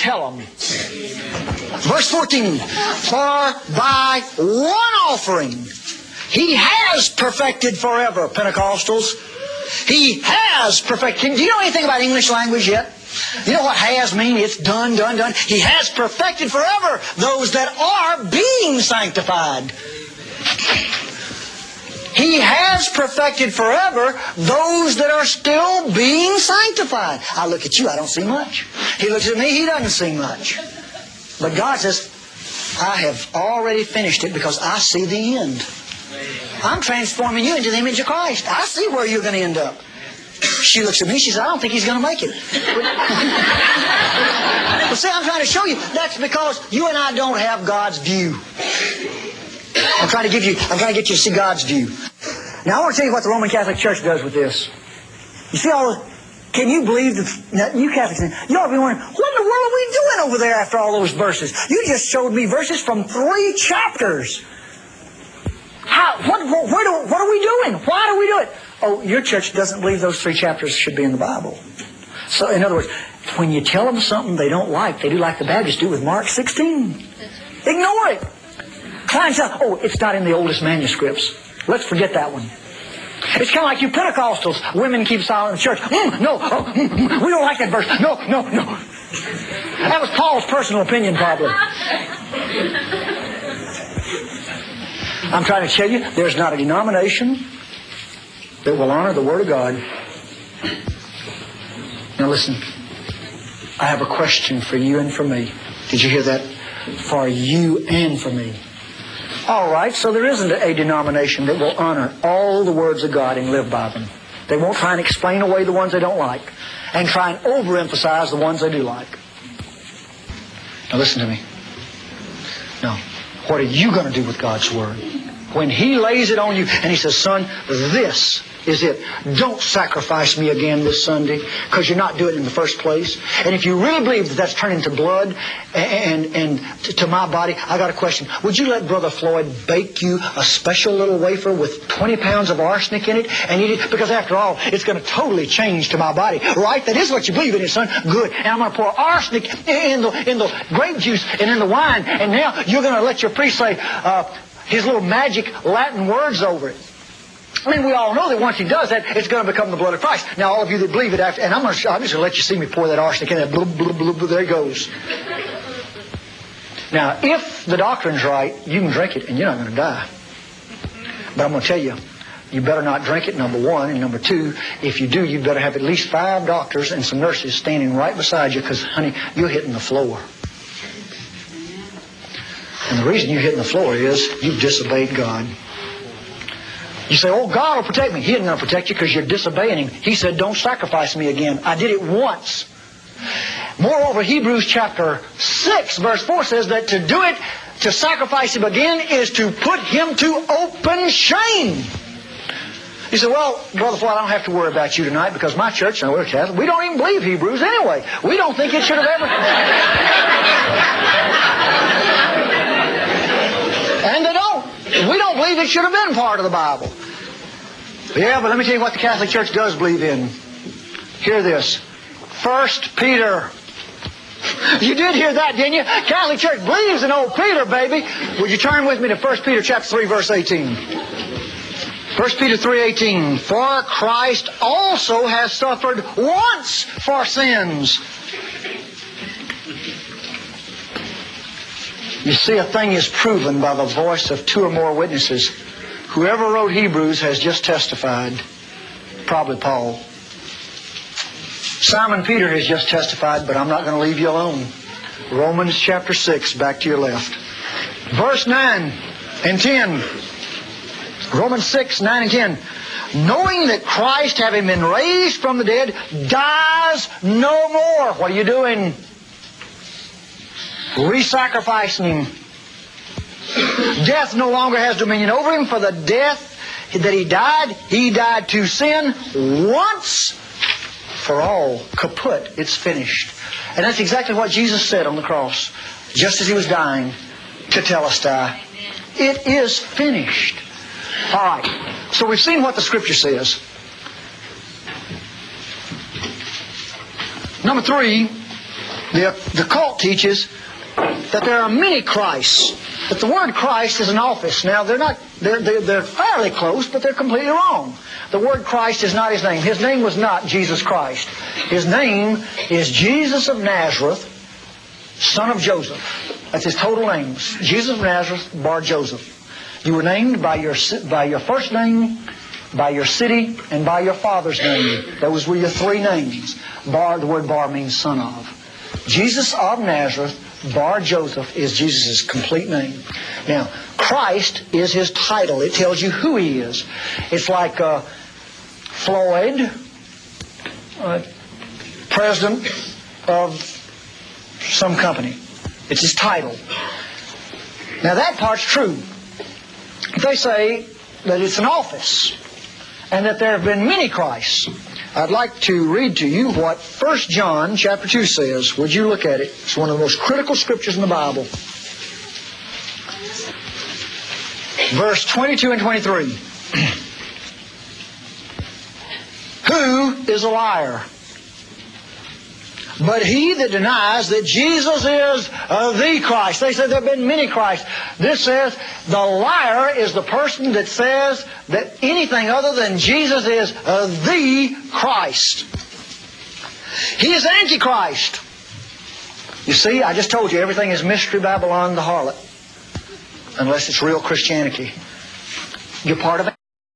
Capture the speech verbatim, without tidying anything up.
tell them. Verse fourteen, for by one offering He has perfected forever, Pentecostals. He has perfected. Do you know anything about English language yet? You know what has mean? It's done, done, done. He has perfected forever those that are being sanctified. He has perfected forever those that are still being sanctified. I look at you, I don't see much. He looks at me, he doesn't see much. But God says, I have already finished it because I see the end. I'm transforming you into the image of Christ. I see where you're going to end up. She looks at me, she says, I don't think he's going to make it. But see, I'm trying to show you, that's because you and I don't have God's view. I'm trying to give you, I'm trying to get you to see God's view. Now I want to tell you what the Roman Catholic Church does with this. You see all the, can you believe that you Catholics, you ought to be wondering, what in the world are we doing over there after all those verses? You just showed me verses from three chapters. How, what, what, where do, what are we doing? Why do we do it? Oh, your church doesn't believe those three chapters should be in the Bible. So, in other words, when you tell them something they don't like, they do like the Baptists do with Mark sixteen. Ignore it. Try and tell, oh, it's not in the oldest manuscripts. Let's forget that one. It's kind of like you Pentecostals. Women keep silent in the church. Mm, no, oh, mm, mm, we don't like that verse. No, no, no. That was Paul's personal opinion, probably. I'm trying to tell you, there's not a denomination that will honor the Word of God. Now listen, I have a question for you and for me. Did you hear that? For you and for me. All right, so there isn't a denomination that will honor all the words of God and live by them. They won't try and explain away the ones they don't like and try and overemphasize the ones they do like. Now listen to me. Now, what are you going to do with God's Word? When He lays it on you and He says, son, this is it. Don't sacrifice me again this Sunday because you're not doing it in the first place. And if you really believe that that's turning to blood and, and, and to my body, I got a question. Would you let Brother Floyd bake you a special little wafer with twenty pounds of arsenic in it? And eat it? Because after all, it's going to totally change to my body. Right? That is what you believe in it, son. Good. And I'm going to pour arsenic in the, in the grape juice and in the wine. And now you're going to let your priest say uh, his little magic Latin words over it. I mean, we all know that once he does that, it's going to become the blood of Christ. Now, all of you that believe it after, and I'm, going to, I'm just going to let you see me pour that arsenic in there. Blah, blah, blah, blah, there it goes. Now, if the doctrine's right, you can drink it and you're not going to die. But I'm going to tell you, you better not drink it, number one. And number two, if you do, you better have at least five doctors and some nurses standing right beside you because, honey, you're hitting the floor. And the reason you're hitting the floor is you've disobeyed God. You say, oh, God will protect me. He isn't going to protect you because you're disobeying Him. He said, don't sacrifice me again. I did it once. Moreover, Hebrews chapter six, verse four says that to do it, to sacrifice Him again, is to put Him to open shame. You say, well, Brother Floyd, I don't have to worry about you tonight because my church, no, we're Catholic, we don't even believe Hebrews anyway. We don't think it should have ever... And they don't. We don't believe it should have been part of the Bible. Yeah, but let me tell you what the Catholic Church does believe in. Hear this. First Peter. You did hear that, didn't you? Catholic Church believes in old Peter, baby. Would you turn with me to First Peter chapter three, verse eighteen? First Peter three eighteen. For Christ also has suffered once for sins. You see, a thing is proven by the voice of two or more witnesses. Whoever wrote Hebrews has just testified. Probably Paul. Simon Peter has just testified, but I'm not going to leave you alone. Romans chapter six, back to your left. Verse nine and ten. Romans six, nine and ten. Knowing that Christ, having been raised from the dead, dies no more. What are you doing? Re-sacrificing Him. Death no longer has dominion over Him, for the death that He died, He died to sin once for all. Kaput. It's finished. And that's exactly what Jesus said on the cross, just as He was dying, tetelestai. It is finished. All right. So we've seen what the Scripture says. Number three, The, the cult teaches that there are many Christs. That the word Christ is an office. Now, they're not, they're, they're, they're fairly close, but they're completely wrong. The word Christ is not His name. His name was not Jesus Christ. His name is Jesus of Nazareth, son of Joseph. That's His total name. Jesus of Nazareth, Bar Joseph. You were named by your, by your first name, by your city, and by your father's name. Those were your three names. Bar, the word Bar means son of. Jesus of Nazareth, Bar Joseph, is Jesus' complete name. Now, Christ is His title. It tells you who He is. It's like uh, Floyd, uh, president of some company. It's his title. Now, that part's true. They say that it's an office and that there have been many Christs. I'd like to read to you what First John chapter two says. Would you look at it? It's one of the most critical scriptures in the Bible. Verse twenty-two and twenty-three. Who is a liar? But he that denies that Jesus is uh, the Christ. They said there have been many Christs. This says the liar is the person that says that anything other than Jesus is uh, the Christ. He is Antichrist. You see, I just told you everything is Mystery Babylon, the harlot. Unless it's real Christianity. You're part of it.